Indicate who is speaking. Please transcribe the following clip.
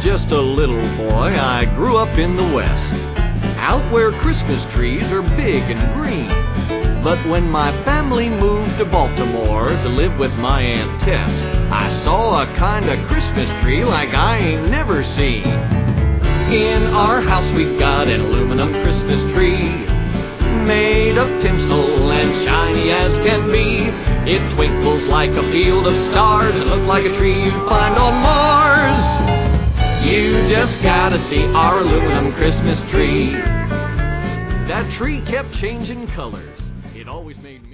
Speaker 1: just a little boy, I grew up in the West, out where Christmas trees are big and green. But when my family moved to Baltimore to live with my Aunt Tess, I saw a kind of Christmas tree like I ain't never seen. In our house we've got an aluminum Christmas tree, made of tinsel and shiny as can be. It twinkles like a field of stars, it looks like a tree you'd find on Mars. You just gotta see our aluminum Christmas tree. That tree kept changing colors. It always made me